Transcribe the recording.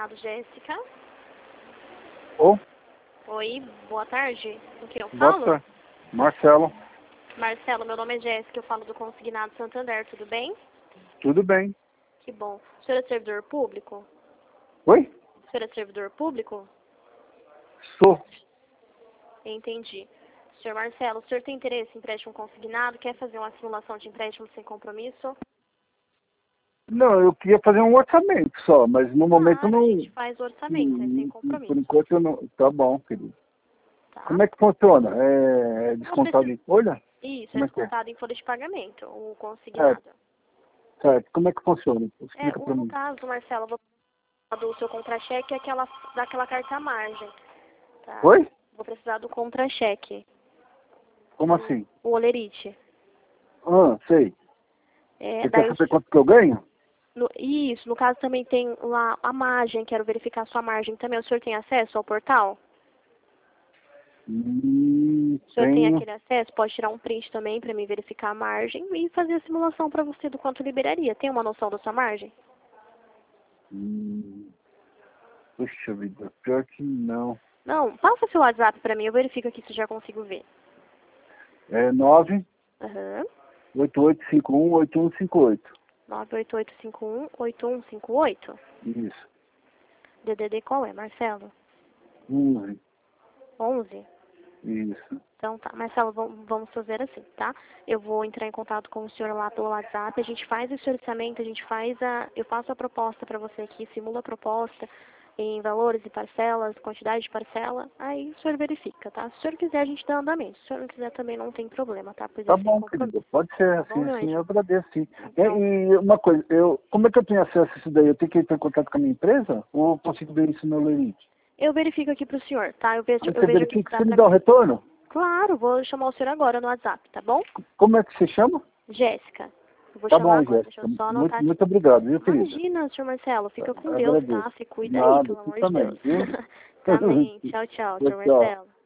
consignado, Jéssica. Ô, Oi, boa tarde. Com quem eu boa falo? tarde. Marcelo, Marcelo, meu nome é Jéssica, eu falo do consignado Santander, tudo bem? tudo bem? Que bom. O senhor é servidor público? Oi? O senhor é servidor público? Sou. Entendi. Senhor Marcelo, o senhor tem interesse em empréstimo consignado? Quer fazer uma simulação de empréstimo sem compromisso? Não, eu queria fazer um orçamento só, mas no momento Claro, não. a gente faz o orçamento, é sem Por compromisso. enquanto eu não. Tá bom, querido. Tá? Como é que funciona? É Não descontado precisa... em folha? Isso, é Como é que é? descontado em folha de pagamento, o Certo, consignado. certo. Como é que funciona? Explica pra No mim. caso, Marcelo, eu vou precisar do seu contra-cheque e daquela carta à margem, tá? Oi? Vou precisar do contra-cheque, Como assim? o olerite. Ah, sei. Você quer Daí saber quanto que eu ganho? isso, no caso também tem lá a margem, quero verificar a sua margem também. O senhor tem acesso ao portal? O senhor tem Tenho. aquele acesso? Pode tirar um print também para mim verificar a margem e fazer a simulação para você do quanto liberaria. Tem uma noção da sua margem? Puxa vida, pior que não. Não, passa seu WhatsApp para mim, eu verifico aqui se já consigo ver. É Aham. 988518158. 988518158. Isso. DDD qual é, Marcelo? 11. 11? Isso. Então tá, Marcelo, vamos fazer assim, tá? Eu vou entrar em contato com o senhor lá pelo WhatsApp, a gente faz esse orçamento, eu faço a proposta para você aqui, simula a proposta em valores e parcelas, quantidade de parcela, aí o senhor verifica, tá? Se o senhor quiser, a gente dá andamento. Se o senhor não quiser, também não tem problema, tá? Pois é Tá sem bom, compromisso. querido. Pode ser Tá bom, assim, meu sim, anjo? eu agradeço, sim. Então, E uma coisa, como é que eu tenho acesso a isso daí? Eu tenho que entrar em contato com a minha empresa? Ou eu consigo ver isso no Lerite? eu verifico aqui pro senhor, tá? Eu Quando vejo você o que verifica, dá você me pra dá o mim. retorno? Claro, vou chamar o senhor agora no WhatsApp, tá bom? Como é que você chama? Jéssica. Eu vou Tá chamar bom, agora, deixa eu Jéssica. só Muito, anotar aqui. muito obrigado, viu, querida? Imagina, senhor Marcelo, fica com Deus, tá? Agradeço. Se cuida aí, Nada, pelo você amor de também, Deus. viu? Também. Tchau, tchau, Tchau, senhor tchau. Marcelo.